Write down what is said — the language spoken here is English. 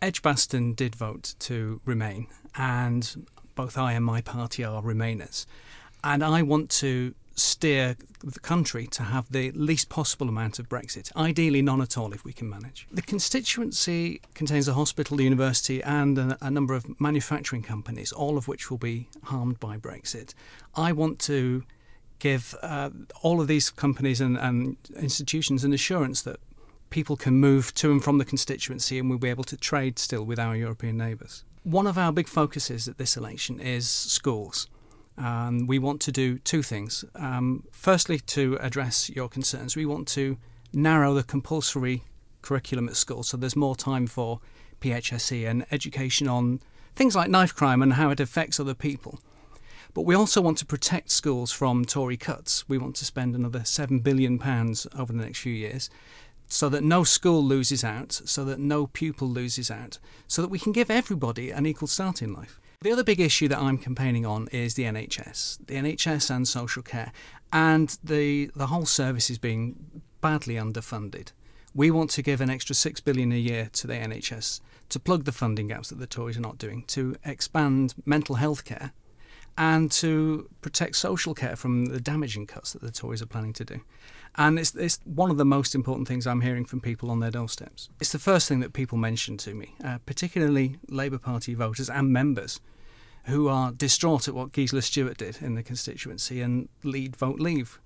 Edgbaston did vote to remain, and both I and my party are Remainers. And I want to steer the country to have the least possible amount of Brexit, ideally none at all if we can manage. The constituency contains a hospital, the university and a number of manufacturing companies, all of which will be harmed by Brexit. I want to give all of these companies and institutions an assurance that people can move to and from the constituency and we'll be able to trade still with our European neighbours. One of our big focuses at this election is schools. We want to do two things. Firstly, to address your concerns, we want to narrow the compulsory curriculum at school so there's more time for PHSE and education on things like knife crime and how it affects other people. But we also want to protect schools from Tory cuts. We want to spend another £7 billion over the next few years so that no school loses out, so that no pupil loses out, so that we can give everybody an equal start in life. The other big issue that I'm campaigning on is the NHS and social care, and the whole service is being badly underfunded. We want to give an extra £6 billion a year to the NHS to plug the funding gaps that the Tories are not doing, to expand mental health care, and to protect social care from the damaging cuts that the Tories are planning to do. And it's one of the most important things I'm hearing from people on their doorsteps. It's the first thing that people mention to me, particularly Labour Party voters and members who are distraught at what Gisela Stuart did in the constituency and vote leave.